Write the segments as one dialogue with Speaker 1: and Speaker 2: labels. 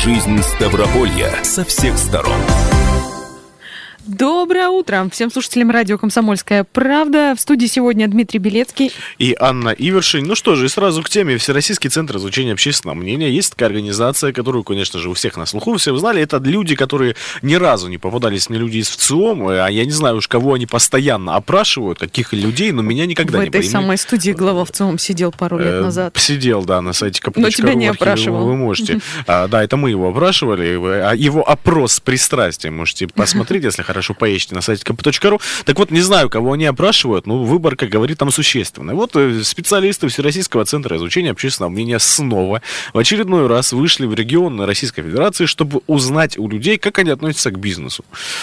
Speaker 1: Жизнь Ставрополья со всех сторон.
Speaker 2: Доброе утро всем слушателям радио «Комсомольская правда». В студии сегодня Дмитрий Белецкий
Speaker 3: и Анна Ивершин. Ну что же, и сразу к теме. Всероссийский центр изучения общественного мнения. Есть такая организация, которую, конечно же, у всех на слуху, все знали. Это люди, которые ни разу не попадались мне люди из ВЦИОМ. А я не знаю уж, кого они постоянно опрашивают, каких людей, но меня никогда не
Speaker 2: в этой самой студии глава ВЦИОМ сидел пару лет назад.
Speaker 3: Сидел, да, на сайте kp.ru.
Speaker 2: Но тебя не опрашивал.
Speaker 3: Вы можете. Да, это мы его опрашивали. Его опрос с пристрастием можете посмотреть, если хорошо поищите на сайте kp.ru. Так вот, не знаю, кого они опрашивают, но выбор, как говорит, там существенный. Вот специалисты Всероссийского центра изучения общественного мнения снова в очередной раз вышли в регионы Российской Федерации, чтобы узнать у людей, как они относятся к бизнесу.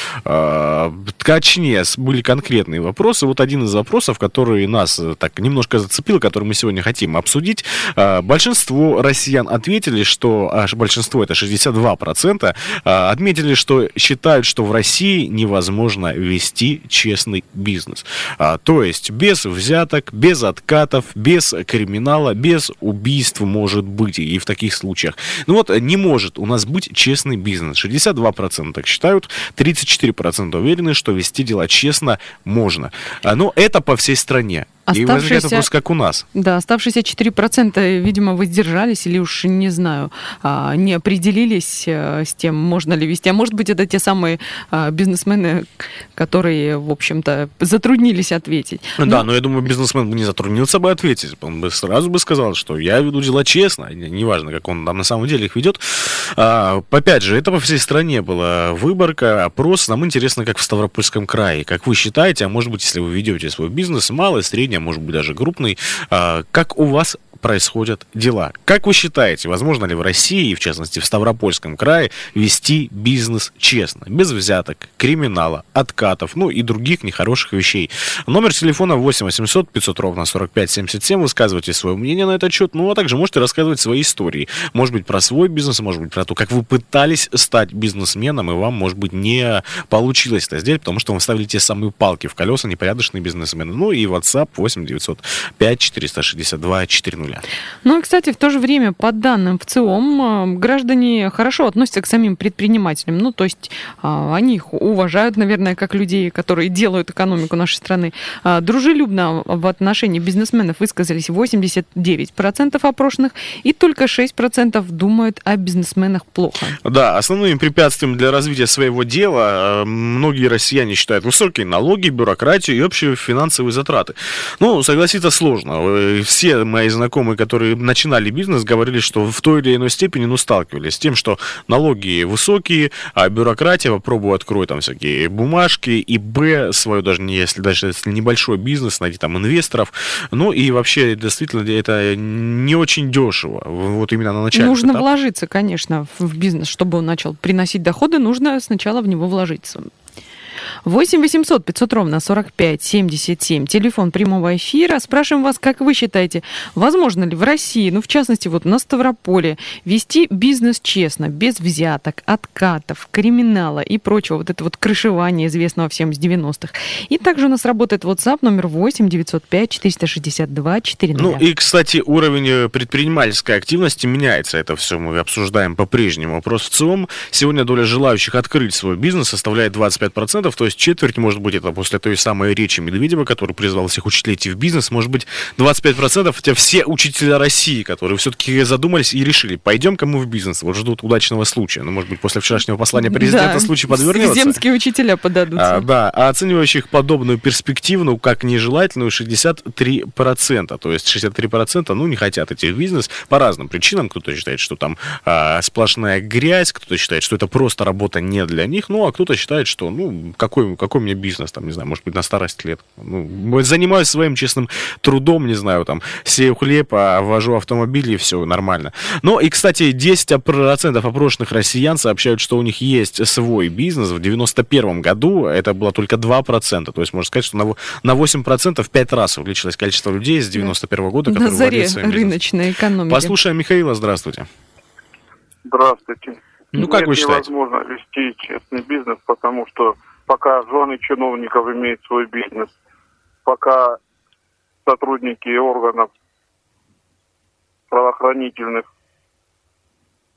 Speaker 3: Точнее, были конкретные вопросы. Вот один из вопросов, который нас так немножко зацепил, который мы сегодня хотим обсудить. Большинство россиян ответили, что, большинство, это 62%, отметили, что считают, что в России невозможно вести честный бизнес. То есть без взяток, без откатов, без криминала, без убийств, может быть, и в таких случаях. Ну вот, не может у нас быть честный бизнес. 62% так считают, 34% уверены, что вести дела честно можно. Но это по всей стране. И возникает вопрос, как у нас.
Speaker 2: Да, оставшиеся 4%, видимо, воздержались или уж, не знаю, не определились с тем, можно ли вести. А может быть, это те самые бизнесмены, которые, в общем-то, затруднились ответить.
Speaker 3: Да, но я думаю, бизнесмен бы не затруднился бы ответить. Он бы сразу бы сказал, что я веду дела честно, неважно, как он там на самом деле их ведет. Опять же, это по всей стране была выборка, опрос. Нам интересно, как в Ставропольском крае. Как вы считаете, а может быть, если вы ведете свой бизнес, малый, средний, может быть, даже крупный, как у вас происходят дела? Как вы считаете, возможно ли в России, и в частности в Ставропольском крае, вести бизнес честно, без взяток, криминала, откатов, ну и других нехороших вещей? Номер телефона 8 800 500 ровно 45 77. Высказывайте свое мнение на этот счет, ну а также можете рассказывать свои истории. Может быть, про свой бизнес, может быть, про то, как вы пытались стать бизнесменом, и вам, может быть, не получилось это сделать, потому что вы ставили те самые палки в колеса, непорядочные бизнесмены. Ну и WhatsApp 8 905 462 400.
Speaker 2: Ну и, кстати, в то же время, по данным ВЦИОМ, граждане хорошо относятся к самим предпринимателям. Ну, то есть они их уважают, наверное, как людей, которые делают экономику нашей страны. Дружелюбно в отношении бизнесменов высказались 89% опрошенных, и только 6% думают о бизнесменах плохо. Да,
Speaker 3: основным препятствием для развития своего дела многие россияне считают высокие налоги, бюрократию и общие финансовые затраты. Ну, согласиться сложно. Все мои знакомые, которые начинали бизнес, говорили, что в той или иной степени, сталкивались с тем, что налоги высокие, а бюрократия, попробуй открой там всякие бумажки, и свою даже если небольшой бизнес, найти там инвесторов, ну и вообще, действительно, это не очень дешево, вот именно на начальном этапе.
Speaker 2: Нужно вложиться, конечно, в бизнес, чтобы он начал приносить доходы, нужно сначала в него вложиться. 8 800 500 ровно 45 77. Телефон прямого эфира. Спрашиваем вас, как вы считаете, возможно ли в России, в частности, вот на Ставрополе, вести бизнес честно, без взяток, откатов, криминала и прочего, вот это вот крышевание, известного всем с 90-х. И также у нас работает WhatsApp номер 8 905 462 400.
Speaker 3: Ну и, кстати, уровень предпринимательской активности меняется. Это все мы обсуждаем по-прежнему. Вопрос в ЦИОМ. Сегодня доля желающих открыть свой бизнес составляет 25%, то есть четверть, может быть, это после той самой речи Медведева, который призвал всех учителей идти в бизнес, может быть, 25% это все учителя России, которые все-таки задумались и решили, пойдем-ка мы в бизнес, вот ждут удачного случая. Ну, может быть, после вчерашнего послания президента случай подвернется.
Speaker 2: Земские учителя подадутся.
Speaker 3: А оценивающих подобную перспективу, как нежелательную, 63%. То есть 63%, не хотят идти в бизнес по разным причинам. Кто-то считает, что там сплошная грязь, кто-то считает, что это просто работа не для них, а кто-то считает, что, какой у меня бизнес, там, не знаю, может быть, на старости лет. Занимаюсь своим честным трудом, не знаю, там, сею хлеб, вожу автомобили, и все нормально. И, кстати, 10% опрошенных россиян сообщают, что у них есть свой бизнес. В 91 году это было только 2%. То есть, можно сказать, что на 8% в 5 раз увеличилось количество людей с 91 года, которые владеют своим бизнесом.
Speaker 2: Рыночной экономики.
Speaker 3: Послушаем Михаила, здравствуйте.
Speaker 4: Здравствуйте.
Speaker 3: Как вы считаете?
Speaker 4: Невозможно вести честный бизнес, потому что пока жены чиновников имеют свой бизнес, пока сотрудники органов правоохранительных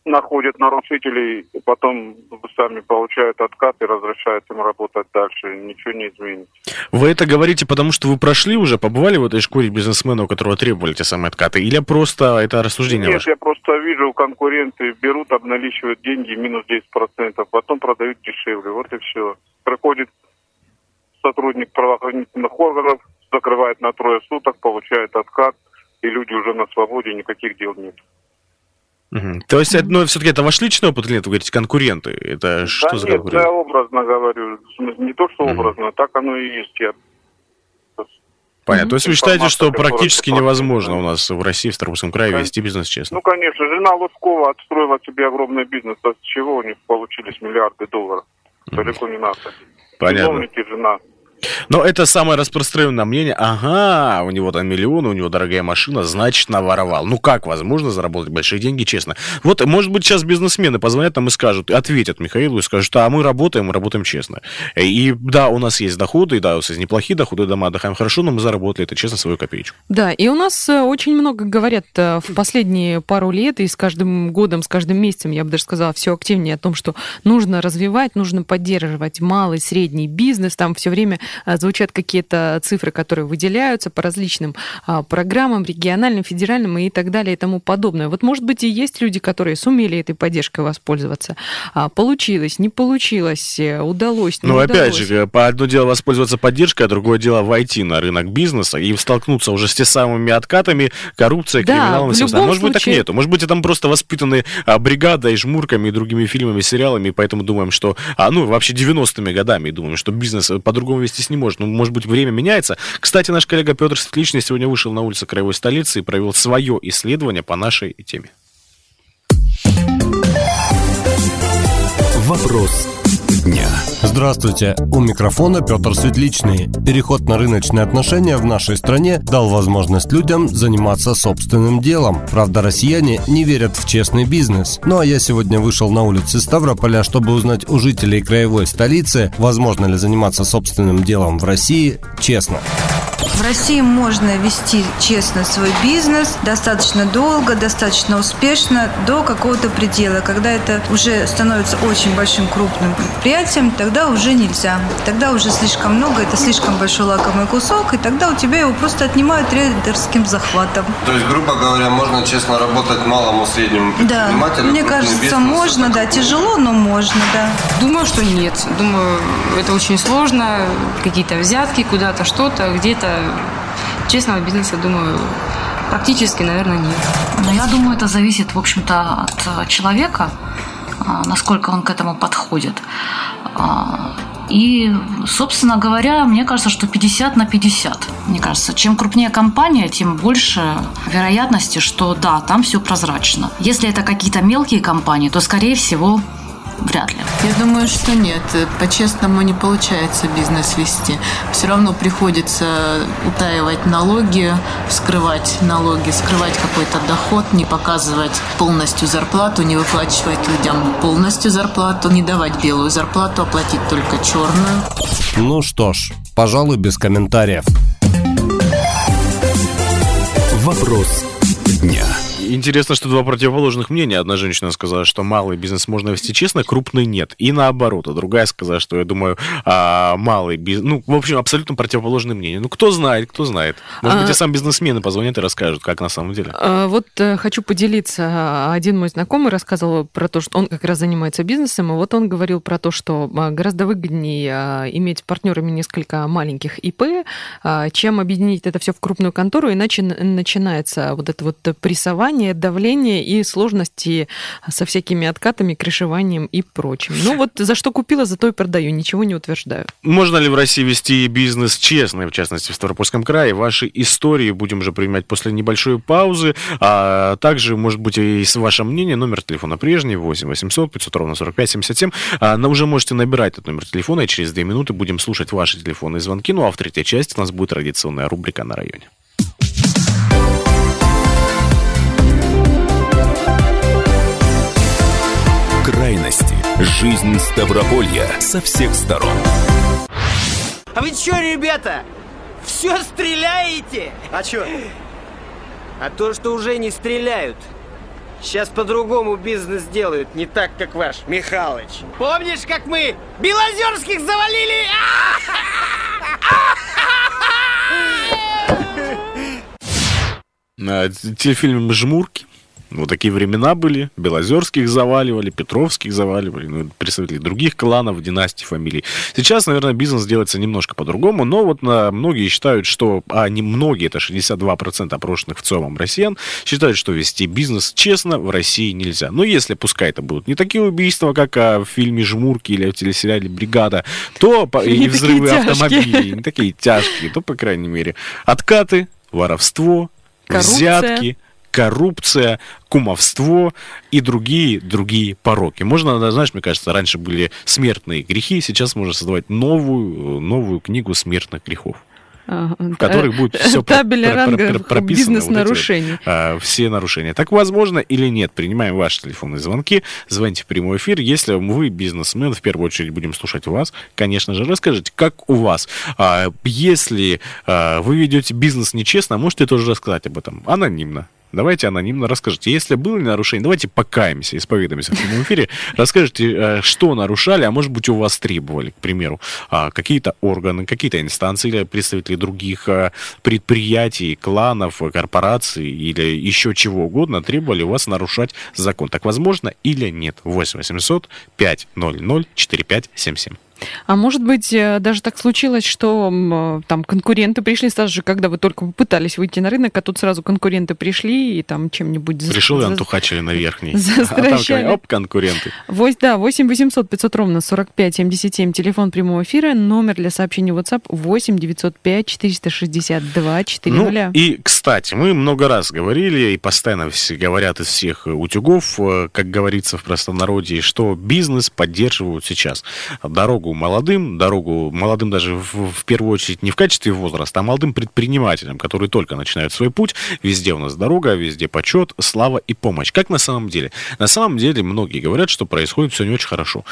Speaker 4: находят нарушителей, и потом сами получают откат и разрешают им работать дальше. Ничего не изменится.
Speaker 3: Вы это говорите, потому что вы прошли уже, побывали в этой шкуре бизнесмена, у которого требовали те самые откаты, или просто это рассуждение
Speaker 4: Нет,
Speaker 3: ваше?
Speaker 4: я просто вижу, конкуренты берут, обналичивают деньги минус 10%, потом продают дешевле. Вот и все. Приходит сотрудник правоохранительных органов, закрывает на 3 суток, получает откат, и люди уже на свободе, никаких дел нет.
Speaker 3: Угу. То есть, все-таки это ваш личный опыт или нет? Вы говорите, конкуренты. Это что за конкуренты?
Speaker 4: Нет, я образно говорю. Не то, что образно, так оно и есть.
Speaker 3: Понятно. То есть вы считаете, что практически невозможно у нас в России, в Ставропольском крае вести бизнес честно?
Speaker 4: Ну, конечно. Жена Лускова отстроила себе огромный бизнес. А с чего у них получились миллиарды долларов? Далеко не надо.
Speaker 3: Понятно.
Speaker 4: Чиновники, жена.
Speaker 3: Но это самое распространенное мнение. Ага, у него там миллионы, у него дорогая машина, значит, наворовал. Ну как возможно заработать большие деньги честно? Вот, может быть, сейчас бизнесмены позвонят нам и скажут, ответят Михаилу и скажут, а мы работаем честно. И да, у нас есть доходы, и да, у нас есть неплохие доходы, да, мы отдыхаем хорошо, но мы заработали это честно свою копеечку.
Speaker 2: Да, и у нас очень много говорят в последние пару лет, и с каждым годом, с каждым месяцем, я бы даже сказала, все активнее о том, что нужно развивать, нужно поддерживать малый, средний бизнес, там все время звучат какие-то цифры, которые выделяются по различным программам, региональным, федеральным и так далее и тому подобное. Вот, может быть, и есть люди, которые сумели этой поддержкой воспользоваться. Получилось, не получилось, удалось, не удалось.
Speaker 3: Ну, опять же, одно дело воспользоваться поддержкой, а другое дело войти на рынок бизнеса и столкнуться уже с теми самыми откатами, коррупцией, криминалом и всем остальным. Может быть, так нету. Может быть, там просто воспитаны бригадой, жмурками и другими фильмами, сериалами, и поэтому думаем, что, вообще 90-ми годами думаем, что бизнес по-другому вести не может. Ну, может быть, время меняется. Кстати, наш коллега Петр Светличный сегодня вышел на улицы краевой столицы и провел свое исследование по нашей теме.
Speaker 1: Вопрос дня.
Speaker 5: Здравствуйте, у микрофона Петр Светличный. Переход на рыночные отношения в нашей стране дал возможность людям заниматься собственным делом. Правда, россияне не верят в честный бизнес. Ну а я сегодня вышел на улицы Ставрополя, чтобы узнать у жителей краевой столицы, возможно ли заниматься собственным делом в России честно.
Speaker 6: В России можно вести честно свой бизнес достаточно долго, достаточно успешно, до какого-то предела. Когда это уже становится очень большим крупным предприятием, тогда уже нельзя. Тогда уже слишком много, это слишком большой лакомый кусок, и тогда у тебя его просто отнимают рейдерским захватом.
Speaker 7: То есть, грубо говоря, можно честно работать малому, среднему предпринимателю?
Speaker 6: Да, мне кажется, можно, да, тяжело, но можно, да.
Speaker 8: Думаю, что нет. Думаю, это очень сложно. Какие-то взятки, куда-то что-то, где-то честного бизнеса, думаю, практически, наверное, нет.
Speaker 9: Но я думаю, это зависит, в общем-то, от человека, насколько он к этому подходит. И, собственно говоря, мне кажется, что 50/50. Мне кажется, чем крупнее компания, тем больше вероятности, что да, там все прозрачно. Если это какие-то мелкие компании, то, скорее всего, вряд ли.
Speaker 10: Я думаю, что нет. По-честному не получается бизнес вести. Все равно приходится утаивать налоги, скрывать налоги, скрывать какой-то доход, не показывать полностью зарплату, не выплачивать людям полностью зарплату, не давать белую зарплату, оплатить только черную.
Speaker 5: Ну что ж, пожалуй, без комментариев.
Speaker 1: Вопрос дня.
Speaker 3: Интересно, что два противоположных мнения. Одна женщина сказала, что малый бизнес можно вести честно, крупный нет. И наоборот. А другая сказала, что, я думаю, малый бизнес... Ну, в общем, абсолютно противоположные мнения. Ну, кто знает, кто знает. Может быть, и сам бизнесмены позвонят и расскажут, как на самом деле.
Speaker 2: Вот хочу поделиться. Один мой знакомый рассказывал про то, что он как раз занимается бизнесом, и вот он говорил про то, что гораздо выгоднее иметь партнерами несколько маленьких ИП, чем объединить это все в крупную контору, иначе начинается вот это вот прессование, давление и сложности со всякими откатами, крышеванием и прочим. Ну вот за что купила, за то и продаю, ничего не утверждаю.
Speaker 3: Можно ли в России вести бизнес честно, в частности в Ставропольском крае? Ваши истории будем уже принимать после небольшой паузы. А также, может быть, и ваше мнение. Номер телефона прежний, 8 800 500 ровно 45 77. Уже можете набирать этот номер телефона, и через 2 минуты будем слушать ваши телефонные звонки. Ну а в третьей части у нас будет традиционная рубрика «На районе».
Speaker 1: Крайности. Жизнь Ставрополья со всех сторон.
Speaker 11: А вы чё, ребята, все стреляете?
Speaker 12: А чё?
Speaker 11: А то, что уже не стреляют. Сейчас по-другому бизнес делают, не так, как ваш Михалыч. Помнишь, как мы Белозерских завалили?
Speaker 3: Телефильм «Жмурки». Вот такие времена были. Белозерских заваливали, Петровских заваливали, представители других кланов, династий, фамилий. Сейчас, наверное, бизнес делается немножко по-другому, но вот многие считают, что, не многие, это 62% опрошенных в целом россиян, считают, что вести бизнес честно в России нельзя. Но если, пускай это будут не такие убийства, как в фильме «Жмурки» или в телесериале «Бригада», то и взрывы автомобилей, не такие тяжкие, то, по крайней мере, откаты, воровство, взятки, коррупция, кумовство и другие пороки. Можно, знаешь, мне кажется, раньше были смертные грехи, сейчас можно создавать новую книгу смертных грехов, в которых будет все прописано.
Speaker 2: Бизнес-нарушений.
Speaker 3: Все нарушения. Так возможно или нет? Принимаем ваши телефонные звонки. Звоните в прямой эфир. Если вы бизнесмен, в первую очередь будем слушать вас. Конечно же, расскажите, как у вас. Если вы ведете бизнес нечестно, можете тоже рассказать об этом анонимно. Давайте анонимно расскажите. Если было нарушение, давайте покаемся, исповедаемся в прямом эфире. Расскажите, что нарушали, а может быть, у вас требовали, к примеру, какие-то органы, какие-то инстанции или представители других предприятий, кланов, корпораций или еще чего угодно требовали у вас нарушать закон. Так возможно или нет? 8 800 500 4577.
Speaker 2: А может быть, даже так случилось, что там конкуренты пришли, сразу же, когда вы только пытались выйти на рынок, а тут сразу конкуренты пришли и там чем-нибудь...
Speaker 3: Пришел и антухачили на верхний.
Speaker 2: Застращали.
Speaker 3: А там, оп, конкуренты.
Speaker 2: 8 800 500 ровно 45 77, телефон прямого эфира, номер для сообщений WhatsApp 8 905 462 400.
Speaker 3: Ну и, кстати, мы много раз говорили, и постоянно все говорят из всех утюгов, как говорится в простонародье, что бизнес поддерживают сейчас. Дорогу молодым даже в первую очередь не в качестве возраста, а молодым предпринимателям, которые только начинают свой путь. Везде у нас дорога, везде почет, слава и помощь. Как на самом деле? На самом деле многие говорят, что происходит все не очень хорошо.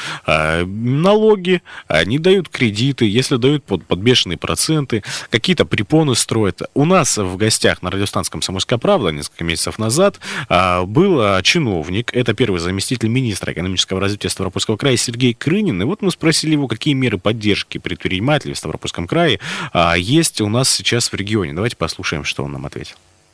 Speaker 3: Налоги, они дают кредиты, если дают под бешеные проценты, какие-то препоны строят. У нас в гостях на радиостанции «Комсомольская правда» несколько месяцев назад был чиновник, это первый заместитель министра экономического развития Ставропольского края Сергей Крынин. И вот мы спросили его, какие меры поддержки предпринимателей в Ставропольском крае есть у нас сейчас в регионе. Давайте послушаем, что он нам ответил.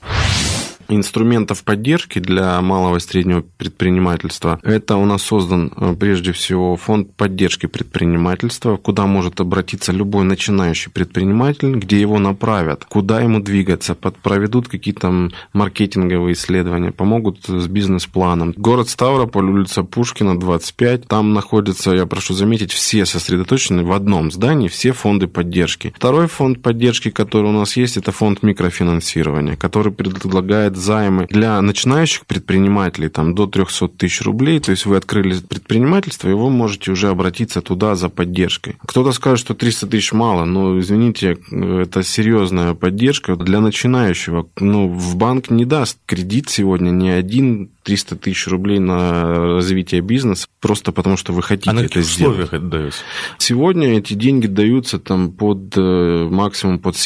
Speaker 12: Инструментов поддержки для малого и среднего предпринимательства. Это у нас создан прежде всего фонд поддержки предпринимательства, куда может обратиться любой начинающий предприниматель, где его направят, куда ему двигаться, проведут какие-то маркетинговые исследования, помогут с бизнес-планом. Город Ставрополь, улица Пушкина, 25. Там находятся, я прошу заметить, все сосредоточены в одном здании, все фонды поддержки. Второй фонд поддержки, который у нас есть, это фонд микрофинансирования, который предлагает займы для начинающих предпринимателей там, до 300 тысяч рублей. То есть вы открыли предпринимательство, и вы можете уже обратиться туда за поддержкой. Кто-то скажет, что 300 тысяч мало, но, извините, это серьезная поддержка для начинающего. В банк не даст кредит сегодня ни один 300 тысяч рублей на развитие бизнеса, просто потому что вы хотите это сделать. А на каких условиях это дается? Сегодня эти деньги даются там максимум под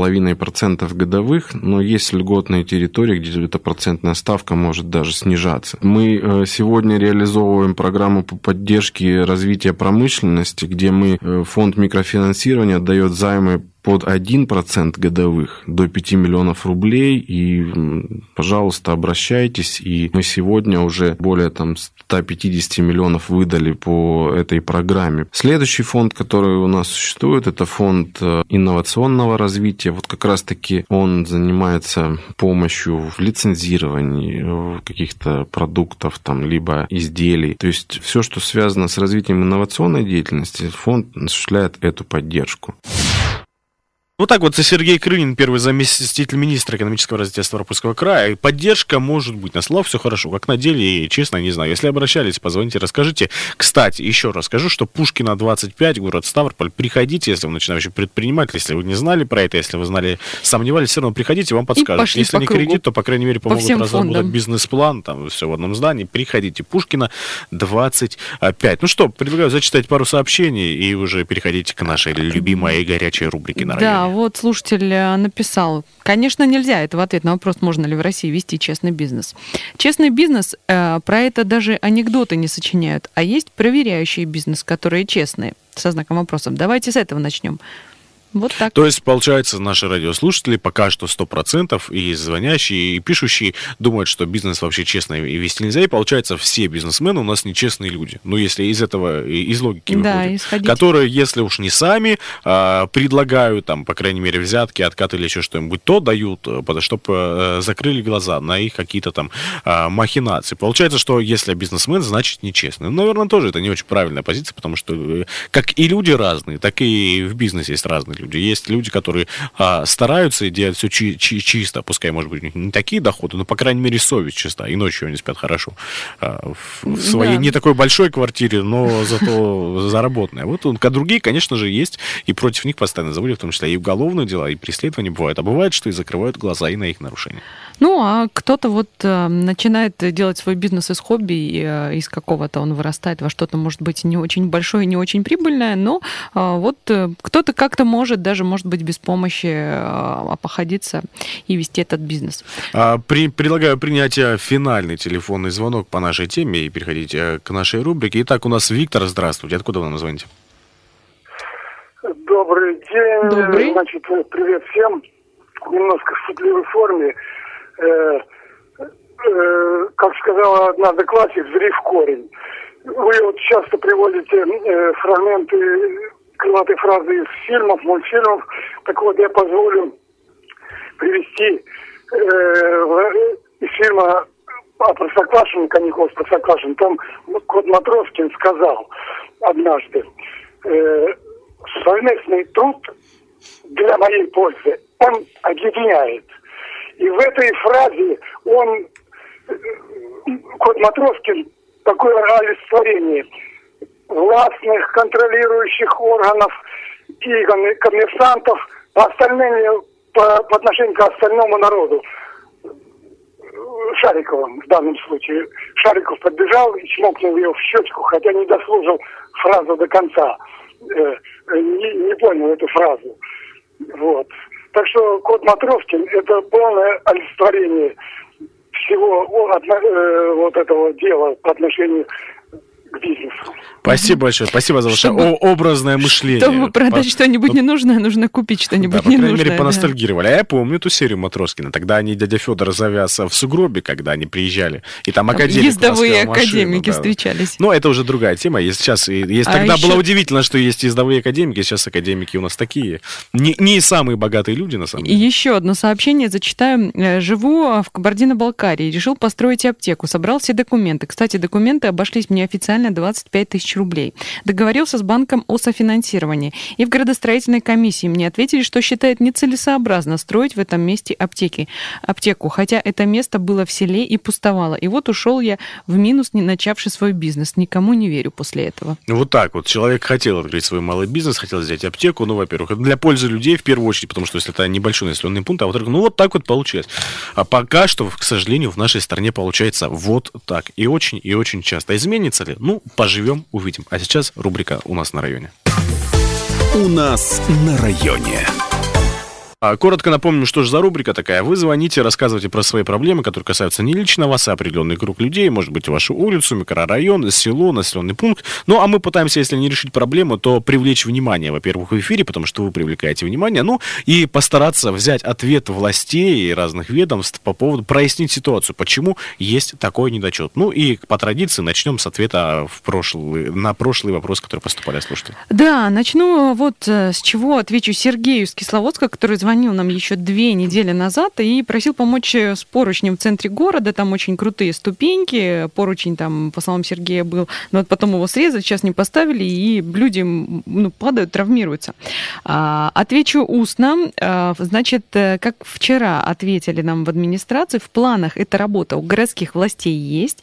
Speaker 12: 7,5% годовых, но есть льготные территории, где эта процентная ставка может даже снижаться. Мы сегодня реализовываем программу по поддержке развития промышленности, где фонд микрофинансирования дает займы под 1% годовых до 5 миллионов рублей, и, пожалуйста, обращайтесь, и мы сегодня уже более 150 миллионов выдали по этой программе. Следующий фонд, который у нас существует, это фонд инновационного развития. Вот как раз-таки он занимается помощью в лицензировании каких-то продуктов, либо изделий. То есть все, что связано с развитием инновационной деятельности, фонд осуществляет эту поддержку.
Speaker 3: Вот так вот Сергей Крынин, первый заместитель министра экономического развития Ставропольского края. Поддержка может быть на словах, все хорошо, как на деле, и честно, не знаю. Если обращались, позвоните, расскажите. Кстати, еще раз скажу, что Пушкина, 25, город Ставрополь. Приходите, если вы начинающий предприниматель, если вы не знали про это, если вы знали, сомневались, все равно приходите, вам подскажут. Если не кредит, то, по крайней мере, помогут разработать бизнес-план, там все в одном здании. Приходите, Пушкина, 25. Ну что, предлагаю зачитать пару сообщений и уже переходите к нашей любимой и горячей рубрике на районе.
Speaker 2: Да, Вот слушатель написал: конечно, нельзя. Это в ответ на вопрос, можно ли в России вести честный бизнес. Честный бизнес, про это даже анекдоты не сочиняют. А есть проверяющий бизнес, которые честные, со знаком вопроса. Давайте с этого начнем. Вот так.
Speaker 3: То есть, получается, наши радиослушатели пока что 100% и звонящие, и пишущие думают, что бизнес вообще честно и вести нельзя, и получается, все бизнесмены у нас нечестные люди. Ну, если из этого, из логики выходит. Которые, если уж не сами предлагают, там, по крайней мере, взятки, откаты или еще что-нибудь, то дают, чтобы закрыли глаза на их какие-то там махинации. Получается, что если бизнесмен, значит нечестный. Ну, наверное, тоже это не очень правильная позиция, потому что как и люди разные, так и в бизнесе есть разные люди. Есть люди, которые стараются и делают все чисто, пускай, может быть, не такие доходы, но, по крайней мере, совесть чиста, и ночью они спят хорошо. В своей не такой большой квартире, но зато заработанной. Вот другие, конечно же, есть, и против них постоянно заводят, в том числе и уголовные дела, и преследования бывают. А бывает, что и закрывают глаза и на их нарушения.
Speaker 2: Ну, а кто-то вот начинает делать свой бизнес из хобби, и из какого-то он вырастает во что-то, может быть, не очень большое, не очень прибыльное, но вот кто-то как-то может даже, может быть, без помощи походиться и вести этот бизнес.
Speaker 3: Предлагаю принять финальный телефонный звонок по нашей теме и переходить к нашей рубрике. Итак, у нас Виктор, здравствуйте. Откуда вы нам звоните?
Speaker 13: Добрый день.
Speaker 2: Добрый.
Speaker 13: Значит, привет всем. Немножко в шутливой форме. Как сказала однажды классик, зри в корень. Вы вот часто приводите фрагменты, крылатые фразы из фильмов, мультфильмов. Так вот, я позволю привести из фильма о Простоквашине, «Каникулы с Простоквашиным». Там Кот Матроскин сказал однажды: совместный труд для моей пользы, он объединяет. И в этой фразе он, Кот Матроскин, такое олицетворение властных, контролирующих органов и коммерсантов по отношению к остальному народу. Шариковым в данном случае. Шариков подбежал и чмокнул ее в щечку, хотя не дослушал фразу до конца. Не понял эту фразу. Вот. Так что Кот Матроскин — это полное олицетворение всего вот этого дела по отношению к бизнесу.
Speaker 3: Спасибо большое. Спасибо за ваше образное мышление.
Speaker 2: Чтобы продать что-нибудь ненужное, нужно купить что-нибудь
Speaker 3: ненужное. По крайней мере,
Speaker 2: да.
Speaker 3: поностальгировали. А я помню эту серию Матроскина. Тогда они, дядя Федор завяз в сугробе, когда они приезжали. И там академик
Speaker 2: ездовые
Speaker 3: машину,
Speaker 2: академики встречались.
Speaker 3: Но это уже другая тема. Тогда было удивительно, что есть ездовые академики. Сейчас академики у нас такие. Не самые богатые люди, на самом деле.
Speaker 2: Еще одно сообщение зачитаю. Живу в Кабардино-Балкарии. Решил построить аптеку. Собрал все документы. Кстати, документы обошлись мне официально 25 тысяч рублей. Договорился с банком о софинансировании. И в градостроительной комиссии мне ответили, что считают нецелесообразно строить в этом месте аптеку, хотя это место было в селе и пустовало. И вот ушел я в минус, не начавший свой бизнес. Никому не верю после этого.
Speaker 3: Вот так вот. Человек хотел открыть свой малый бизнес, хотел взять аптеку. Ну, во-первых, для пользы людей в первую очередь, потому что если это небольшой населенный пункт, а во-вторых, вот так вот получилось. А пока что, к сожалению, в нашей стране получается вот так. И очень часто. Изменится ли? Ну, поживем, увидим. А сейчас рубрика «У нас на районе».
Speaker 1: У нас на районе.
Speaker 3: Коротко напомню, что же за рубрика такая. Вы звоните, рассказывайте про свои проблемы, которые касаются не лично вас, а определенный круг людей, может быть, вашу улицу, микрорайон, село, населенный пункт. Ну, а мы пытаемся, если не решить проблему, то привлечь внимание, во-первых, в эфире, потому что вы привлекаете внимание, ну, и постараться взять ответ властей и разных ведомств по поводу прояснить ситуацию, почему есть такой недочет. Ну, и по традиции начнем с ответа на прошлый вопрос, который поступали слушатели.
Speaker 2: Да, начну вот с чего отвечу Сергею из Кисловодска, который звонил нам еще 2 недели назад и просил помочь с поручнем в центре города. Там очень крутые ступеньки. Поручень там, по словам Сергея, был. Но вот потом его срезали, сейчас не поставили, и люди падают, травмируются. Отвечу устно. Значит, как вчера ответили нам в администрации, в планах эта работа у городских властей есть.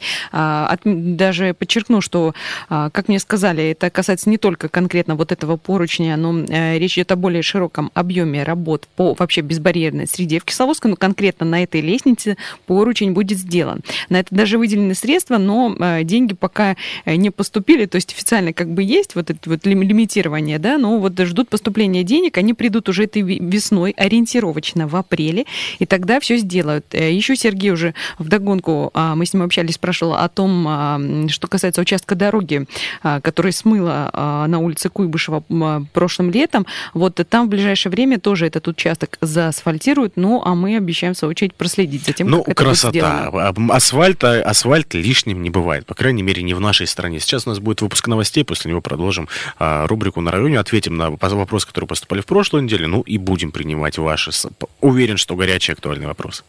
Speaker 2: Даже подчеркну, что, как мне сказали, это касается не только конкретно вот этого поручня, но речь идет о более широком объеме работ по вообще безбарьерной среде в Кисловодске, но конкретно на этой лестнице поручень будет сделан. На это даже выделены средства, но деньги пока не поступили, то есть официально как бы есть вот это вот лимитирование, да, но вот ждут поступления денег, они придут уже этой весной, ориентировочно в апреле, и тогда все сделают. Еще Сергей уже вдогонку, мы с ним общались, спрашивал о том, что касается участка дороги, который смыло на улице Куйбышева прошлым летом. Вот там в ближайшее время тоже этот участок заасфальтируют, ну, а мы обещаем, в свою очередь, проследить за тем, как это будет сделано.
Speaker 3: Асфальт лишним не бывает, по крайней мере, не в нашей стране. Сейчас у нас будет выпуск новостей, после него продолжим рубрику «На районе», ответим на вопросы, которые поступали в прошлой неделе, ну и будем принимать ваши. Уверен, что горячий актуальный вопрос.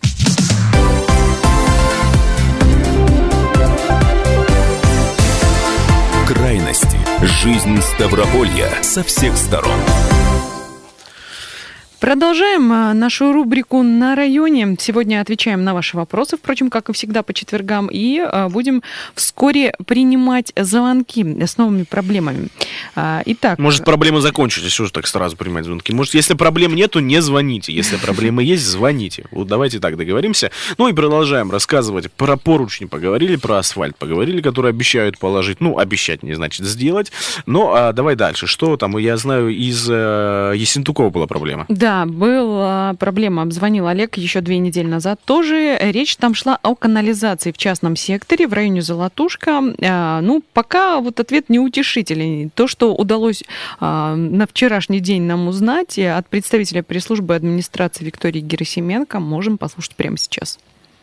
Speaker 1: Крайности. Жизнь Ставрополья со всех сторон.
Speaker 2: Продолжаем нашу рубрику «На районе». Сегодня отвечаем на ваши вопросы, впрочем, как и всегда по четвергам, и будем вскоре принимать звонки с новыми проблемами. Итак...
Speaker 3: Может, проблемы закончились, что же так сразу принимать звонки? Может, если проблем нету, не звоните. Если проблемы есть, звоните. Вот давайте так договоримся. Ну и продолжаем рассказывать про поручни. Поговорили, про асфальт поговорили, который обещают положить. Ну, обещать не значит сделать. Но давай дальше. Что там? Я знаю, из Ессентукова была проблема.
Speaker 2: Да, была проблема. Обзвонил Олег еще 2 недели назад. Тоже речь там шла о канализации в частном секторе в районе Золотушка. Ну, пока вот ответ неутешительный. То, что удалось на вчерашний день нам узнать от представителя пресс-службы администрации Виктории Герасименко, можем послушать прямо сейчас.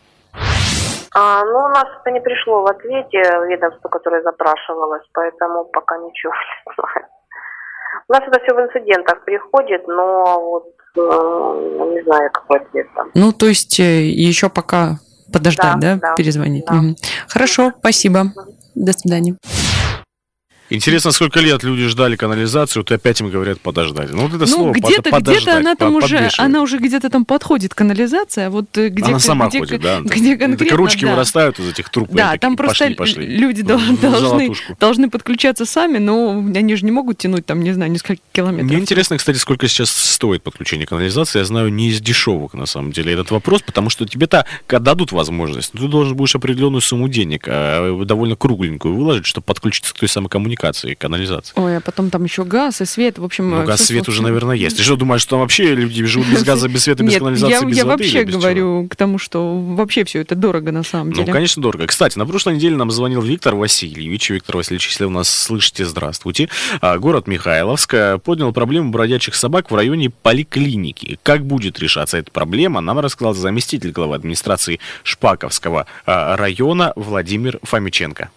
Speaker 14: Ну, у нас это не пришло в ответе ведомству, которое запрашивалось, поэтому пока ничего не знаю. У нас это все в инцидентах приходит, но вот не знаю, какой ответ там.
Speaker 2: Ну, то есть еще пока подождать, да, перезвонить? Да. Угу. Хорошо, спасибо. До свидания.
Speaker 3: Интересно, сколько лет люди ждали канализацию, вот опять им говорят подождать. Ну, вот это слово
Speaker 2: где-то она там уже, она уже где-то там подходит, канализация, а вот где
Speaker 3: она сама ходит, да.
Speaker 2: Где конкретно,
Speaker 3: так ручки вырастают из этих труб.
Speaker 2: Да, там просто люди должны подключаться сами, но они же не могут тянуть там, не знаю, несколько километров.
Speaker 3: Мне интересно, кстати, сколько сейчас стоит подключение канализации. Я знаю, не из дешевых, на самом деле, этот вопрос, потому что тебе-то дадут возможность, ты должен будешь определенную сумму денег, довольно кругленькую выложить, чтобы подключиться к той самой коммуникации, канализации.
Speaker 2: Ой, а потом там еще газ и свет, в общем...
Speaker 3: Ну, газ, свет уже, наверное, есть. Ты что, думаешь, что там вообще люди живут без газа, без света, без канализации, без воды?
Speaker 2: Я вообще говорю к тому, что вообще все это дорого на самом деле.
Speaker 3: Ну, конечно, дорого. Кстати, на прошлой неделе нам звонил Виктор Васильевич. Виктор Васильевич, если вы нас слышите, здравствуйте. Город Михайловск поднял проблему бродячих собак в районе поликлиники. Как будет решаться эта проблема, нам рассказал заместитель главы администрации Шпаковского района Владимир Фомиченко.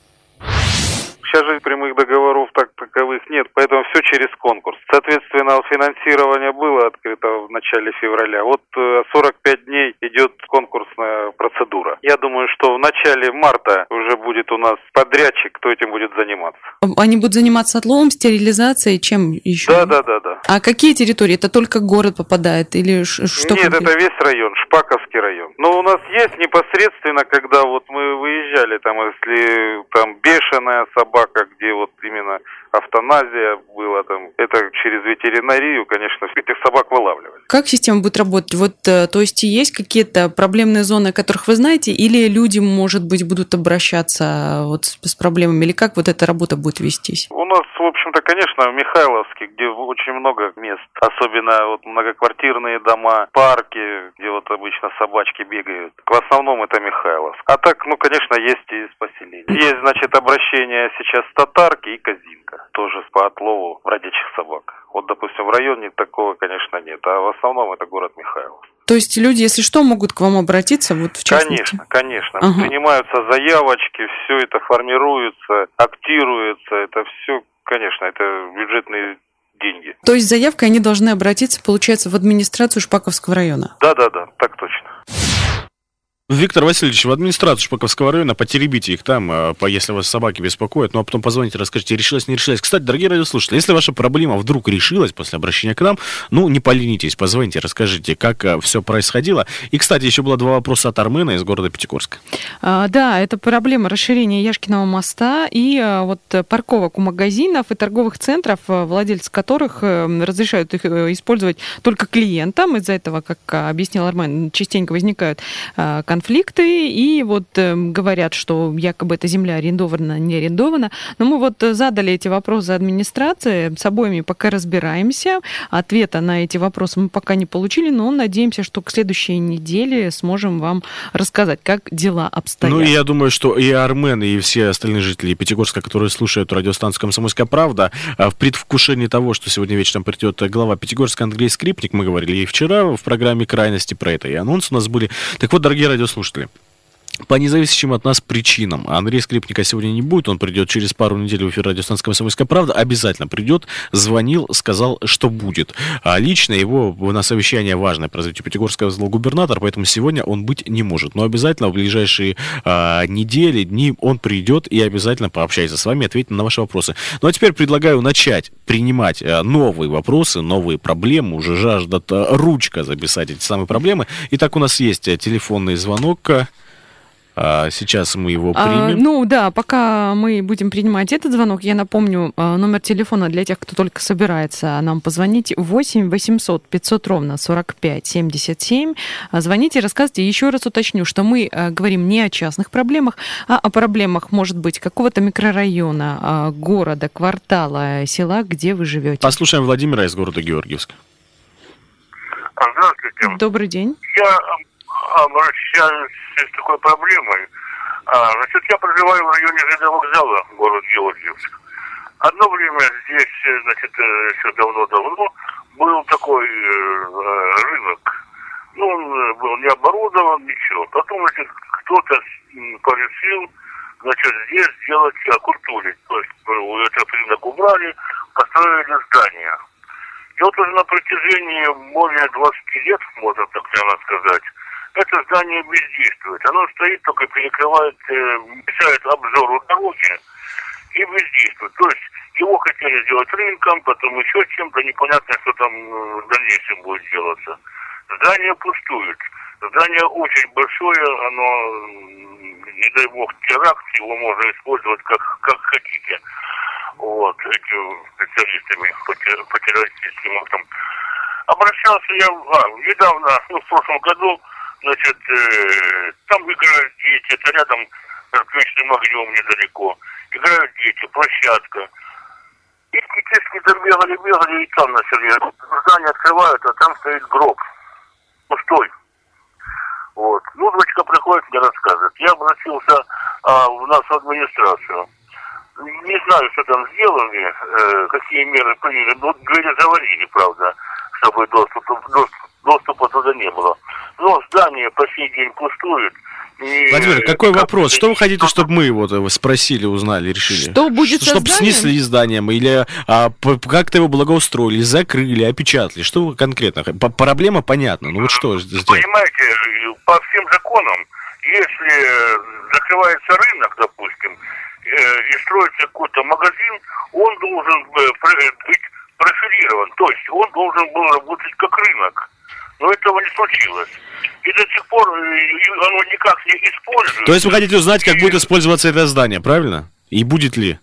Speaker 15: Сейчас же прямых договоров таковых нет, поэтому все через конкурс. Соответственно, финансирование было открыто в начале февраля. Вот 45 дней идет конкурсная процедура. Я думаю, что в начале марта уже будет у нас подрядчик, кто этим будет заниматься.
Speaker 2: Они будут заниматься отловом, стерилизацией, чем еще?
Speaker 15: Да.
Speaker 2: А какие территории? Это только город попадает или что?
Speaker 15: Нет, это весь район, Шпаковский район. Но у нас есть непосредственно, когда вот мы выезжали, там, если там бешеная собака, где вот именно автоназия была, там, это через ветеринарию, конечно, этих собак вылавливали.
Speaker 2: Как система будет работать? Вот, то есть есть какие-то проблемные зоны, о которых вы знаете, или люди, может быть, будут обращаться вот с проблемами, или как вот эта работа будет вестись?
Speaker 15: У нас, в общем-то, конечно, в Михайловске, где очень много мест, особенно вот многоквартирные дома, парки, где вот обычно собачки бегают. В основном это Михайловск. А так, ну, конечно, есть и из поселений. Есть, значит, обращение сейчас с Татарки и Козинка, тоже по отлову бродячих собак. Вот, допустим, в районе такого, конечно, нет, а в основном это город Михайловск.
Speaker 2: То есть люди, если что, могут к вам обратиться, вот в частности?
Speaker 15: Конечно. Ага. Принимаются заявочки, все это формируется, актируется, это все, конечно, это бюджетные деньги.
Speaker 2: То есть заявкой они должны обратиться, получается, в администрацию Шпаковского района?
Speaker 15: Да, так точно.
Speaker 3: Виктор Васильевич, в администрацию Шпаковского района, потеребите их там, если вас собаки беспокоят, ну а потом позвоните, расскажите, решилась, не решилась. Кстати, дорогие радиослушатели, если ваша проблема вдруг решилась после обращения к нам, ну не поленитесь, позвоните, расскажите, как все происходило. И, кстати, еще было 2 вопроса от Армена из города Пятигорска.
Speaker 2: Да, это проблема расширения Яшкиного моста и вот парковок у магазинов и торговых центров, владельцы которых разрешают их использовать только клиентам. Из-за этого, как объяснил Армен, частенько возникают конфликты, и вот говорят, что якобы эта земля арендована, не арендована. Но мы вот задали эти вопросы администрации, с обоими пока разбираемся. Ответа на эти вопросы мы пока не получили, но надеемся, что к следующей неделе сможем вам рассказать, как дела обстоят.
Speaker 3: Ну, и я думаю, что и Армен, и все остальные жители Пятигорска, которые слушают радиостанцию «Комсомольская правда», в предвкушении того, что сегодня вечером придет глава Пятигорска Андрей Скрипник, мы говорили и вчера в программе «Крайности» про это, и анонсы у нас были. Так вот, дорогие радиослушатели, по независящим от нас причинам Андрей Скрипника сегодня не будет, он придет через пару недель в эфир радиостанции «Комсомольская правда», обязательно придет, звонил, сказал, что будет. А лично его на совещание важное по развитию Пятигорска вызвал губернатор, поэтому сегодня он быть не может. Но обязательно в ближайшие недели, дни он придет и обязательно пообщается с вами, ответит на ваши вопросы. Ну а теперь предлагаю начать принимать новые вопросы, новые проблемы, уже жаждут ручка записать эти самые проблемы. Итак, у нас есть телефонный звонок. Сейчас мы его примем.
Speaker 2: Ну да, пока мы будем принимать этот звонок, я напомню номер телефона для тех, кто только собирается нам позвонить. 8 800 500 ровно 45 77. Звоните, рассказывайте. Еще раз уточню, что мы говорим не о частных проблемах, а о проблемах, может быть, какого-то микрорайона, города, квартала, села, где вы живете.
Speaker 3: Послушаем Владимира из города Георгиевска.
Speaker 16: Здравствуйте.
Speaker 2: Добрый день.
Speaker 16: Я обращаюсь с такой проблемой. Значит, я проживаю в районе ЖД вокзала, город Георгиевск. Одно время здесь, значит, еще давно-давно был такой рынок. Ну, он был не оборудован, ничего. Потом, значит, кто-то порешил, значит, здесь сделать окультурить. То есть этот рынок убрали, построили здание. И вот уже на протяжении более 20 лет, можно так прямо сказать, это здание бездействует. Оно стоит, только перекрывает, мешает обзору дороги и бездействует. То есть его хотели сделать рынком, потом еще чем-то, непонятно, что там в дальнейшем будет делаться. Здание пустует. Здание очень большое, оно, не дай бог, теракт, его можно использовать как хотите. Вот, этими специалистами по террористическим актам. Обращался я недавно, в прошлом году, значит, там играют дети, это рядом с конечным огнем недалеко. Играют дети, площадка. И детишки бегали, и там начали. Здание открывают, а там стоит гроб. Пустой. Вот. Ну, дочка приходит, мне рассказывает. Я обратился в нашу администрацию. Не знаю, что там сделали, какие меры приняли. Но двери заварили, правда, чтобы доступа туда не было. Но здание по сей день пустует.
Speaker 3: Владимир, какой вопрос? Что вы хотите, чтобы мы вот спросили, узнали, решили?
Speaker 2: Что будет со
Speaker 3: чтобы
Speaker 2: зданием?
Speaker 3: снесли зданием, или как-то его благоустроили, закрыли, опечатали? Что вы конкретно? Проблема понятна, ну вот что сделать?
Speaker 16: Понимаете, по всем законам, если закрывается рынок, допустим, и строится какой-то магазин, он должен быть профилирован, то есть он должен был работать как рынок. Но этого не случилось. И до сих пор оно никак не используется.
Speaker 3: То есть вы хотите узнать, как будет использоваться это здание, правильно? И будет ли?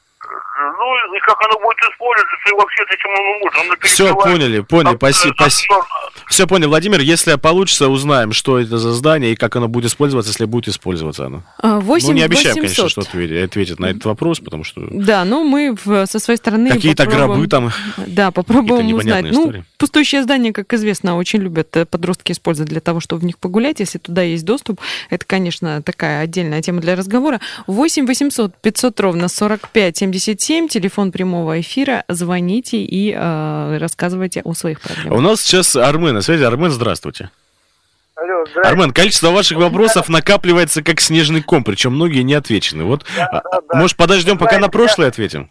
Speaker 16: Ну, и как оно будет использоваться, и вообще зачем оно нужно?
Speaker 3: Все, поняли, спасибо. Все поняли, Владимир, если получится, узнаем, что это за здание и как оно будет использоваться, если будет использоваться оно.
Speaker 2: 8
Speaker 3: ну, не обещаем,
Speaker 2: 800.
Speaker 3: конечно, что ответит на этот вопрос, потому что...
Speaker 2: Да, но мы со своей стороны
Speaker 3: какие-то гробы там.
Speaker 2: Да, попробуем узнать.
Speaker 3: Истории.
Speaker 2: Ну, пустующее здание, как известно, очень любят подростки использовать для того, чтобы в них погулять. Если туда есть доступ, это, конечно, такая отдельная тема для разговора. 8 800 500 ровно 45 77, телефон прямого эфира. Звоните и рассказывайте о своих проблемах.
Speaker 3: У нас сейчас Армен на связи. Армен, здравствуйте.
Speaker 17: Алло, здравствуйте.
Speaker 3: Армен, количество ваших вопросов накапливается как снежный ком, причем многие не отвечены. Вот,
Speaker 17: да.
Speaker 3: Может, подождем, пока на прошлое ответим?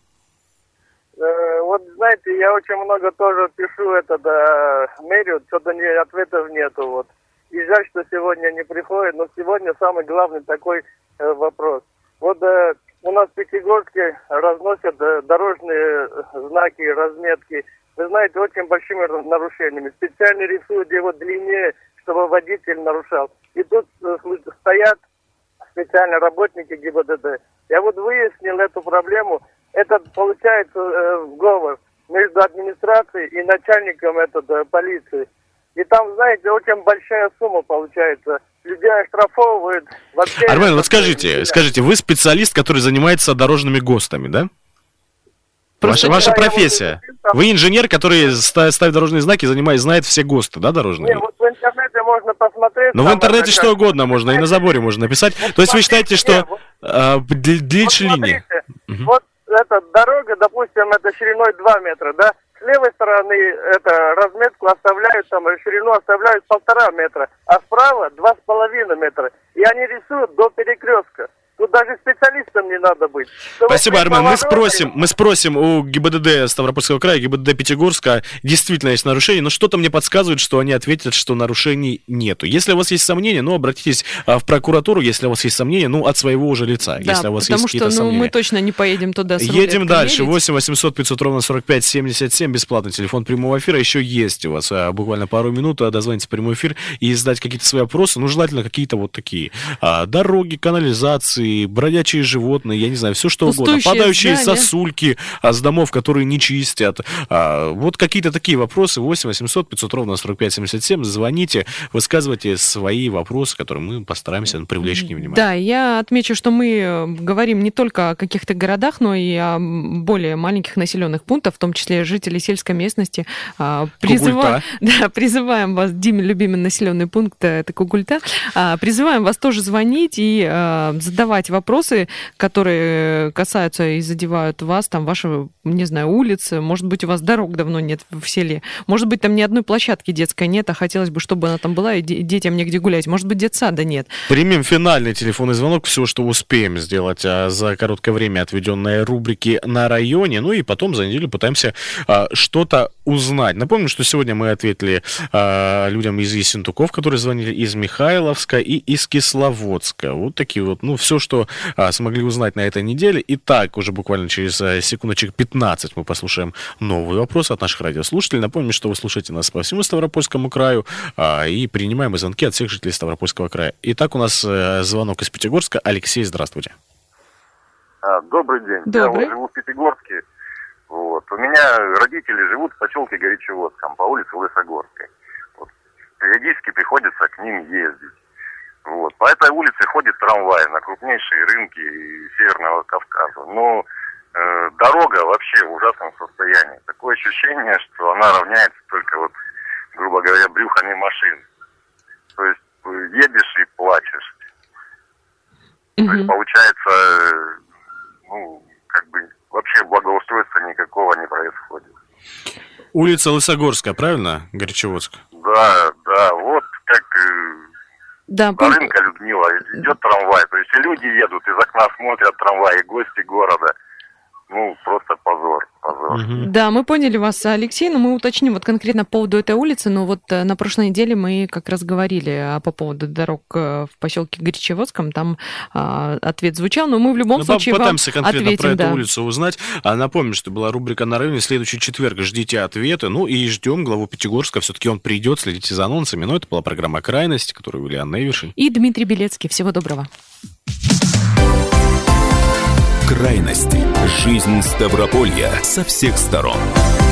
Speaker 17: Вот, знаете, я очень много тоже пишу мэрию, что-то ответов нету, вот. И жаль, что сегодня не приходит, но сегодня самый главный такой вопрос. Вот у нас в Пятигорске разносят дорожные знаки, разметки. Вы знаете, очень большими нарушениями. Специально рисуют его длиннее, чтобы водитель нарушал. И тут стоят специально работники ГИБДД. Я вот выяснил эту проблему. Это получается сговор между администрацией и начальником полиции. И там, знаете, очень большая сумма получается. Людей оштрафовывают. Вообще,
Speaker 3: Армен, вот скажите, вы специалист, который занимается дорожными ГОСТами, да? Ваша профессия. Вы инженер, который ставит дорожные знаки, знает все ГОСТы, да, дорожные?
Speaker 17: Нет, вот в интернете можно посмотреть.
Speaker 3: Ну, в интернете что угодно можно, и на заборе можно написать.
Speaker 17: Вот
Speaker 3: то есть вы считаете, что длиннее линии?
Speaker 17: Вот эта дорога, допустим, это шириной 2 метра, да? С левой стороны разметку оставляют, там ширину оставляют 1,5 метра, а справа 2,5 метра. И они рисуют до перекрестка. Тут даже специалистам не надо быть.
Speaker 3: Спасибо, Армен. Мы спросим у ГИБДД Ставропольского края, ГИБДД Пятигорска, действительно есть нарушения, но что-то мне подсказывает, что они ответят, что нарушений нету. Если у вас есть сомнения, обратитесь в прокуратуру, если у вас есть сомнения, от своего уже лица.
Speaker 2: Да,
Speaker 3: если у вас есть какие-то сомнения.
Speaker 2: Мы точно не поедем туда с
Speaker 3: Едем дальше. 8 800 500 ровно 45 77, бесплатный телефон прямого эфира. Еще есть у вас буквально пару минут, дозвониться в прямой эфир и задать какие-то свои вопросы. Желательно какие-то вот такие. Дороги, канализации, бродячие животные, я не знаю, все что угодно. Падающие сосульки с домов, которые не чистят. Вот какие-то такие вопросы. 8 800 500 ровно 45 77. Звоните, высказывайте свои вопросы, которые мы постараемся привлечь к ним внимание.
Speaker 2: Да, я отмечу, что мы говорим не только о каких-то городах, но и о более маленьких населенных пунктах, в том числе жителей сельской местности. Призываем вас, Диме, любимый населенный пункт, это Кугульта. Призываем вас тоже звонить и задавать вопросы, которые касаются и задевают вас, там, ваши, не знаю, улицы, может быть, у вас дорог давно нет в селе, может быть, там ни одной площадки детской нет, а хотелось бы, чтобы она там была, и детям негде гулять, может быть, детсада нет.
Speaker 3: Примем финальный телефонный звонок, все, что успеем сделать за короткое время, отведенное рубрике «На районе», и потом за неделю пытаемся что-то узнать. Напомню, что сегодня мы ответили людям из Ессентуков, которые звонили из Михайловска и из Кисловодска. Вот такие вот, все, что смогли узнать на этой неделе. Итак, уже буквально через секундочек 15 мы послушаем новые вопросы от наших радиослушателей. Напомню, что вы слушаете нас по всему Ставропольскому краю и принимаем звонки от всех жителей Ставропольского края. Итак, у нас звонок из Пятигорска. Алексей, здравствуйте.
Speaker 18: Добрый день.
Speaker 2: Добрый.
Speaker 18: Я живу в Пятигорске. У меня родители живут в поселке Горячеводском по улице Лысогорской. Периодически приходится к ним ездить. По этой улице ходит трамвай на крупнейшие рынки Северного Кавказа. Но дорога вообще в ужасном состоянии. Такое ощущение, что она равняется только, грубо говоря, брюхами машин. То есть едешь и плачешь. То есть получается, вообще благоустройства никакого не происходит.
Speaker 3: Улица Лысогорская, правильно, Горячеводск?
Speaker 18: Да, вот как...
Speaker 2: Да,
Speaker 18: до рынка Людмила идет трамвай, то есть и люди едут, из окна смотрят трамвай, и гости города. Просто позор.
Speaker 2: Да, мы поняли вас, Алексей, но мы уточним конкретно по поводу этой улицы, но на прошлой неделе мы как раз говорили по поводу дорог в поселке Горячеводском, там ответ звучал, но мы в любом случае вам ответим.
Speaker 3: Попытаемся конкретно про эту улицу узнать. Напомню, что была рубрика «На районе», следующий четверг, ждите ответы, и ждем главу Пятигорска, все-таки он придет, следите за анонсами, но это была программа «Крайность», которую вели Анна Эвершин
Speaker 2: и Дмитрий Белецкий. Всего доброго.
Speaker 1: Крайности. Жизнь Ставрополья со всех сторон.